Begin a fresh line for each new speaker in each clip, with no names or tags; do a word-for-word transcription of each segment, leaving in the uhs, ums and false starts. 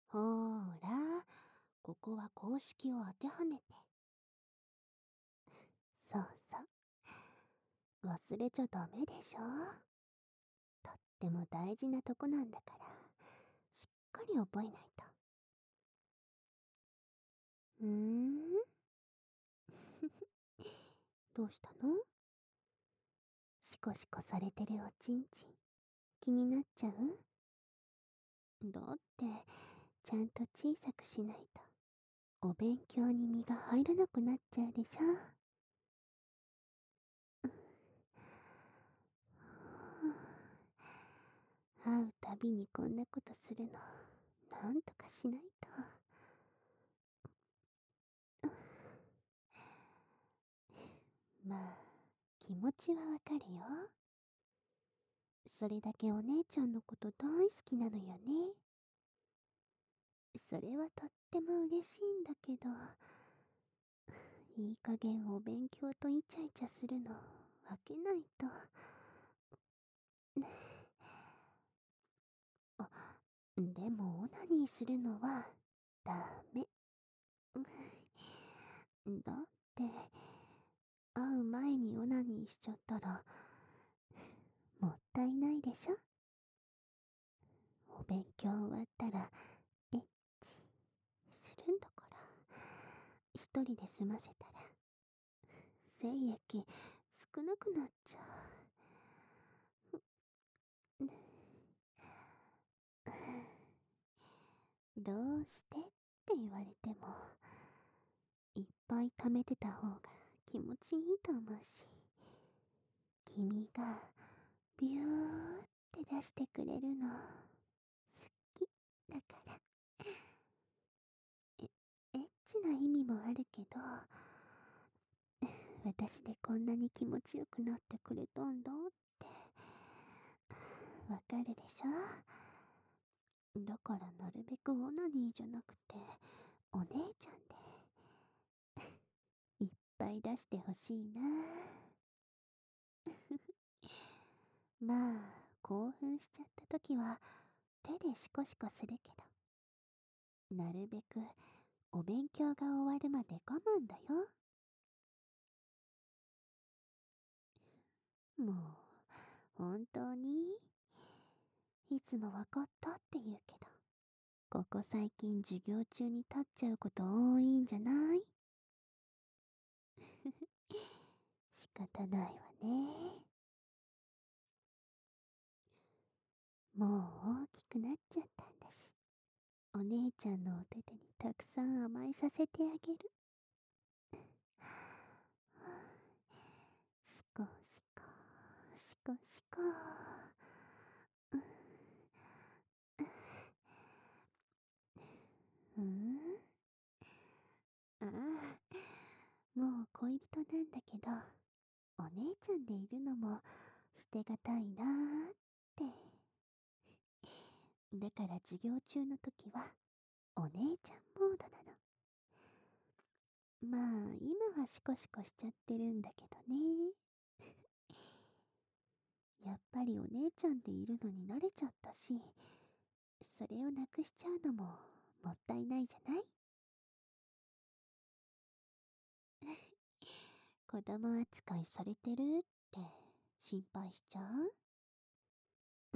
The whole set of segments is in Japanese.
ほーら、ここは公式を当てはめて。そうそう。忘れちゃダメでしょ。とっても大事なとこなんだから、しっかり覚えないと。うーんどうしたの？シコシコされてるおちんちん、気になっちゃう？だって、ちゃんと小さくしないと、お勉強に身が入らなくなっちゃうでしょ。会うたびにこんなことするの、なんとかしないと。まあ、気持ちはわかるよ。それだけお姉ちゃんのこと大好きなのよね。それはとっても嬉しいんだけど、いい加減お勉強とイチャイチャするの分けないと。あ、でもオナニーするのはダメ。だって、会う前にオナニーしちゃったら、もったいないでしょ。お勉強終わったら、エッチするんだから。一人で済ませたら、精液少なくなっちゃう。どうしてって言われても、いっぱい貯めてた方が気持ちいいと思うし、君がビューって出してくれるの好きだから。え、エッチな意味もあるけど、私でこんなに気持ちよくなってくれたんだってわかるでしょ。だからなるべくオナニーじゃなくてお姉ちゃんでいっぱい出してほしいな。まあ興奮しちゃった時は手でシコシコするけど、なるべくお勉強が終わるまで我慢だよ。もう本当にいつもわかったって言うけど、ここ最近授業中に立っちゃうこと多いんじゃない？仕方ないわね。もう大きくなっちゃったんだし、お姉ちゃんのお手手にたくさん甘えさせてあげる。シコシコシコシコ。うん、ああ、もう恋人なんだけど、お姉ちゃんでいるのも捨てがたいなーって。だから授業中の時はお姉ちゃんモードなの。まあ今はシコシコしちゃってるんだけどね。やっぱりお姉ちゃんでいるのに慣れちゃったし、それをなくしちゃうのももったいないじゃない？子供扱いされてるって心配しちゃう？うん、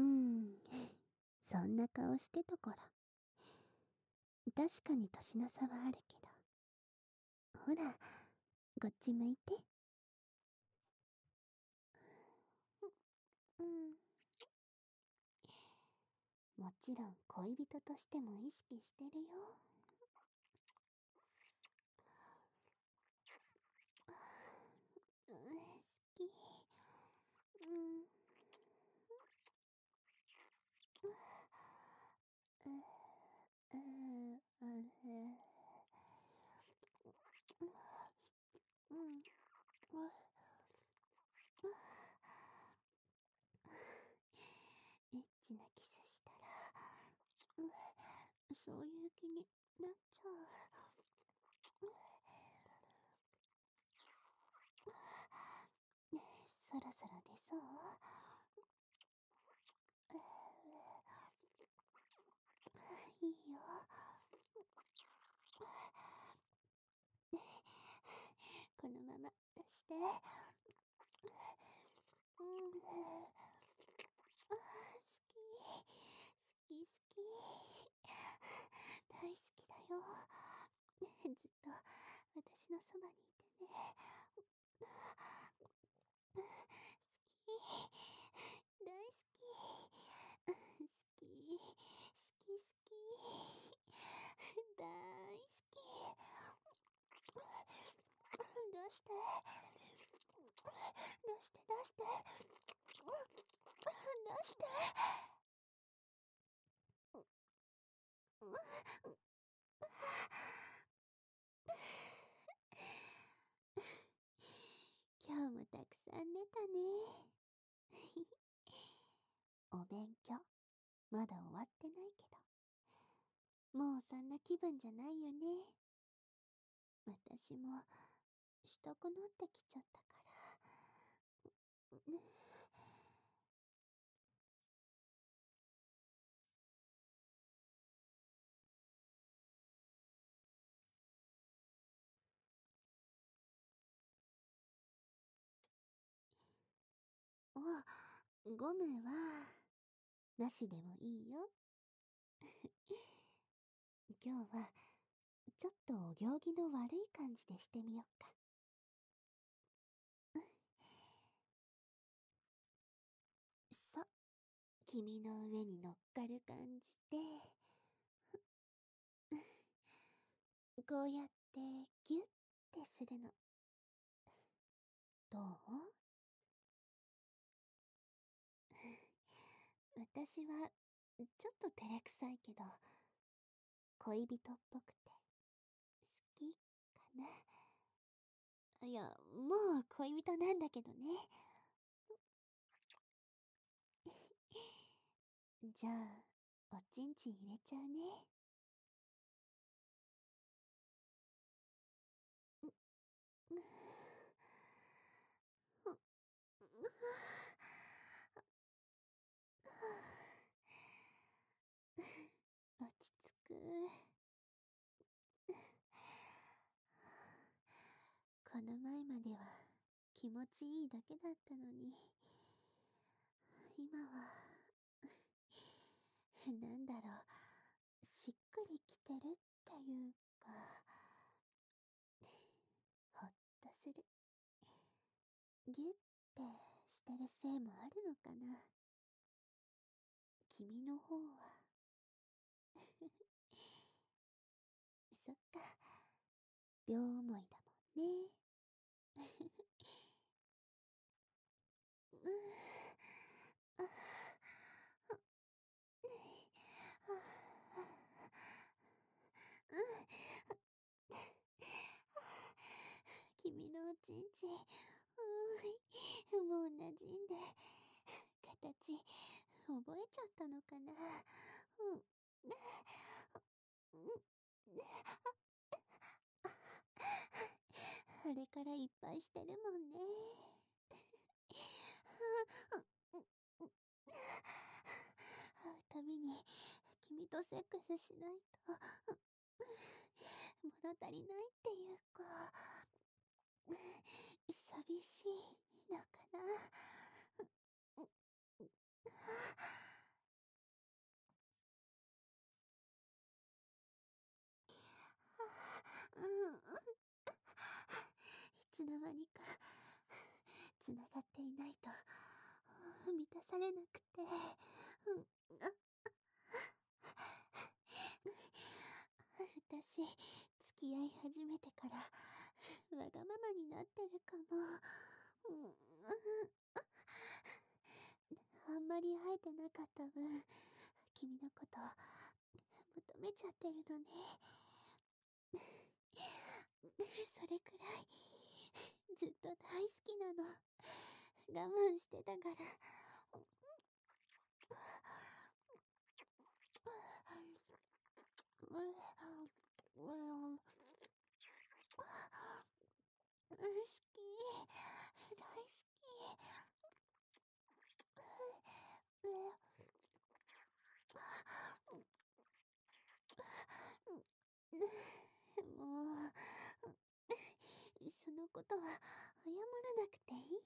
そんな顔してたから。確かに年の差はあるけど。ほら、こっち向いて。うん。もちろん恋人としても意識してるよ。うん、好き。うん。うん。うん。うん。うん。エッチなキスしたら、うん、そういう気になっちゃう。ねえ、そろそろ出そう？いいよ。 うん、あー、好き。好き好き。大好きだよ。ずっと私のそばにいてね。好き。大好き。好き。好き好き。大好き。出して。出して出して。出して。今日もたくさん寝たね。お勉強、まだ終わってないけど、もうそんな気分じゃないよね。私も、したくなってきちゃったから。ね。お、ゴムは、なしでもいいよ。今日は、ちょっとお行儀の悪い感じでしてみよっか。そう、君の上に乗っかる感じで、こうやってギュッてするの。どう？私は、ちょっと照れくさいけど、恋人っぽくて、好きかな。いや、もう恋人なんだけどね。じゃあ、おちんちん入れちゃうね。うん、うん、落ち着く。この前までは気持ちいいだけだったのに、今は、なんだろう、しっくりきてるっていうか、ほっとする。ギュッてしてるせいもあるのかな。君の方は。そっか、両思いだもんね。うん、あ、うん、君のおちんちん、うーい、もう馴染んで、形、覚えちゃったのかな。うん、うん、あれからいっぱいしてるもんね。会うたびに君とセックスしないと物足りないっていうか、寂しいのかな。うん、いつの間にかつながっていないと満たされなくて、うん、私、付き合い始めてからわがままになってるかも。うん、あんまり会えてなかった分、君のこと求めちゃってるのね。それくらいずっと大好きなの。我慢してたから。うん、うん、好き、大好き。もう、そのことは謝らなくていいって。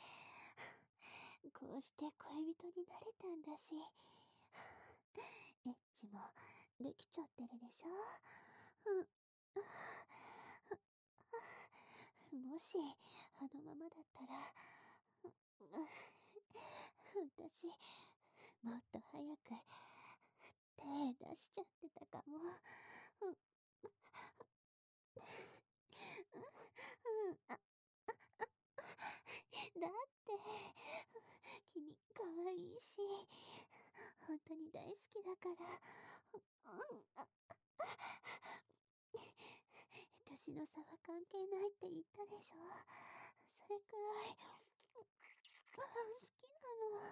こうして恋人になれたんだし、エッチもできちゃってるでしょ。うん。もし、あのままだったら、私、もっと早く手出しちゃってたかも。うん。だって、君かわいいし、本当に大好きだから。うん。年の差は関係ないって言ったでしょ。それくらい、好きなの。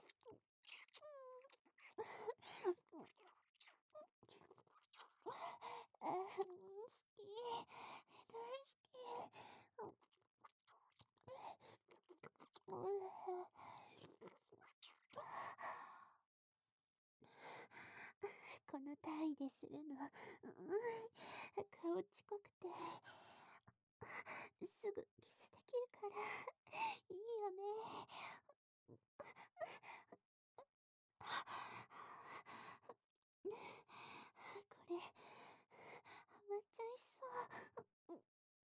あ、好き。大好き。うん。この体位でするの、うん、顔近くて、すぐキスできるから、いいよね。これ、ハマっちゃいそう。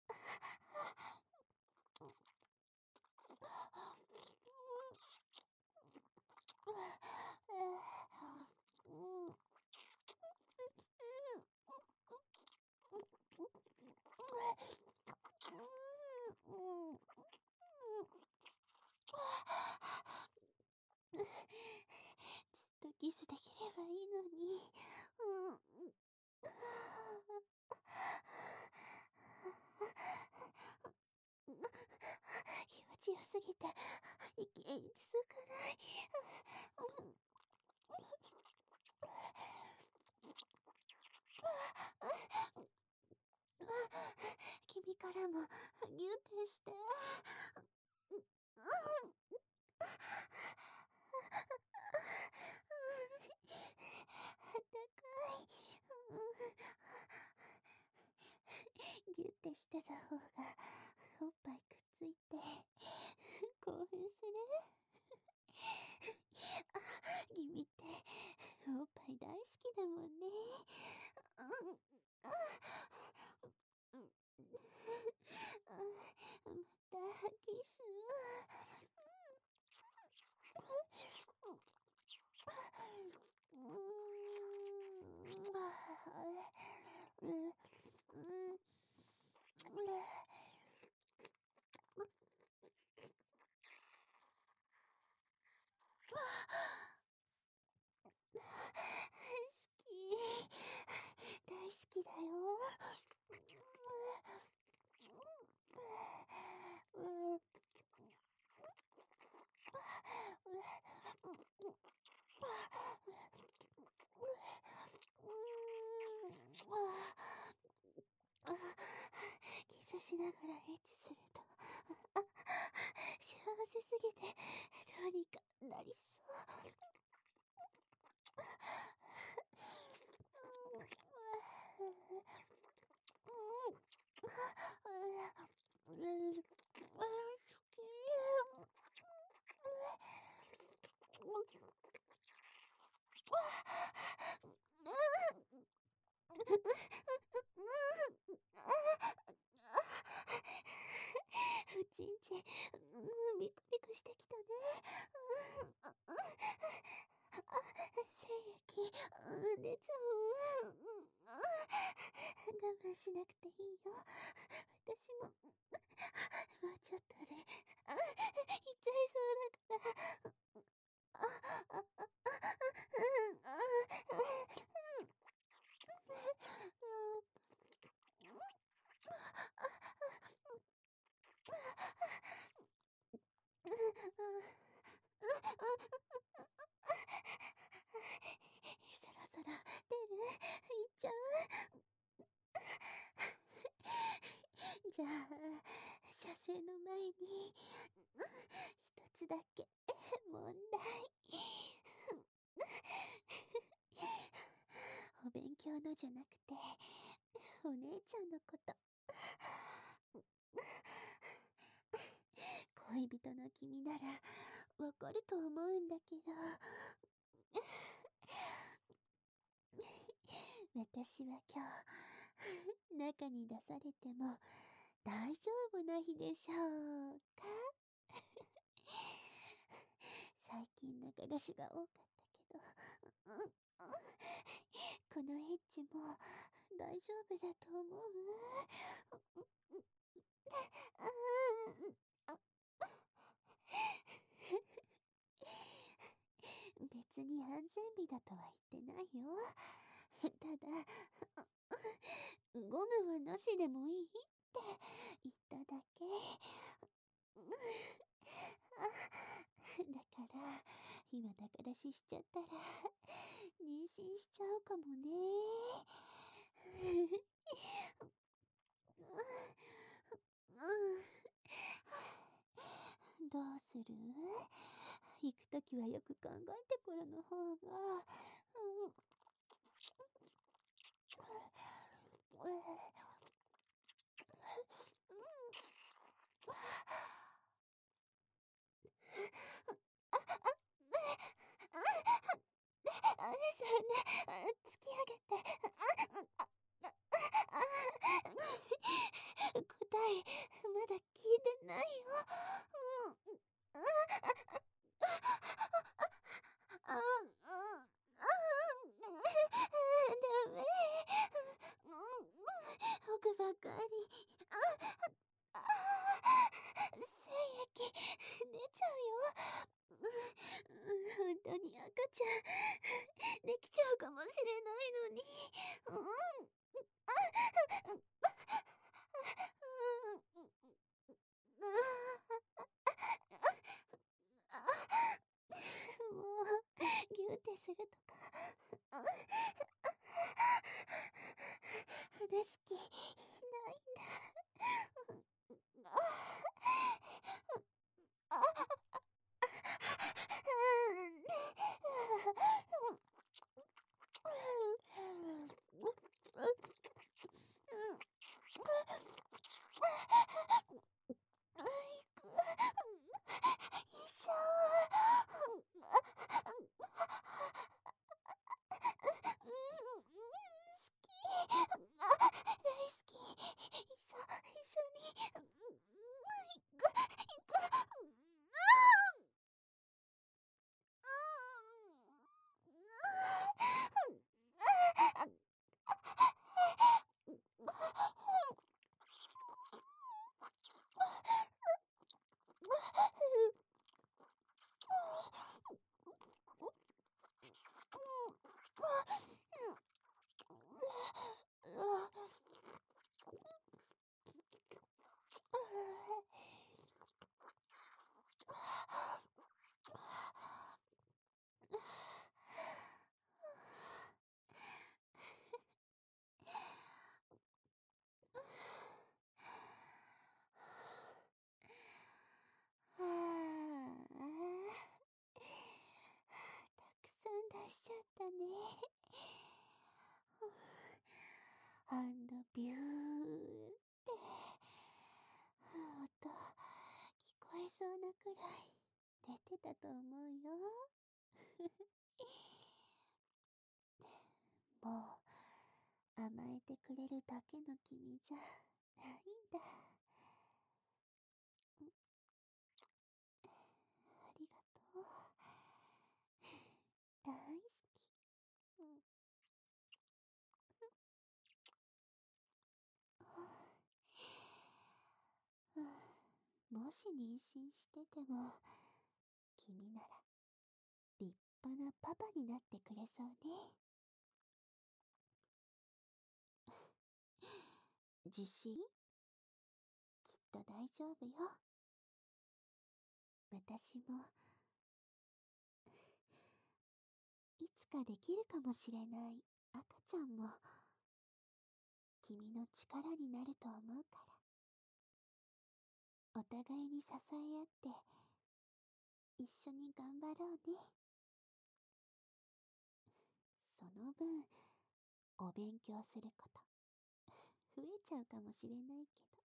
ずっとキスできればいいのに。うん。気持ちよすぎて、息続かない。君からもギュってして。あったかい。ギュってしてた方がおっぱいくっついて興奮する。あ、君っておっぱい大好きだもんね。うん。またキス。うーん。うん。うん。好き。大好きだよ。うん。うん。キスしながらエッチすると、あ、幸せすぎてどうにかなりそう。うちんち、うん、ビクビクしてきたね。うん、あ、精液、うん、出ちゃう。うん、我慢しなくていいよ。私も、もうちょっとで、あ、行っちゃいそうだから。あ、あ、あ、うん、あ、うん、そろそろ出る？行っちゃう？じゃあ、射精の前に、一つだけ問題。お勉強のじゃなくて、お姉ちゃんのこと。 恋人の君ならわかると思うんだけど、私は今日中に出されても大丈夫な日でしょうか？最近中出しが多かったけど、うん、うん、このエッチも大丈夫だと思う？うん、別に安全日だとは言ってないよ。ただ、ゴムはなしでもいいって言っただけ。だから、今中出ししちゃったら、妊娠しちゃうかもね。どうする？行くときはよく考えてからの方が。うん、あ、そんな、突き上げて。答え、まだ聞いてないよ。うん。あ、うん、うん、ダメ。うん、奥ばかり。あ、精液、出ちゃうよ。うん、本当に赤ちゃん、できちゃうかもしれないのに。うん。もう、ギューってするとか、話す気ないんだ。一緒。はあ、たくさん出しちゃったね。あのビューって音聞こえそうなくらい出てたと思うよ。もう甘えてくれるだけの君じゃないんだ。ありがとう。大好き。うん、うん、もし妊娠してても君なら立派なパパになってくれそうね。自信？きっと大丈夫よ。私もいつかできるかもしれない赤ちゃんも君の力になると思うから、お互いに支え合って一緒に頑張ろうね。その分お勉強すること増えちゃうかもしれないけど。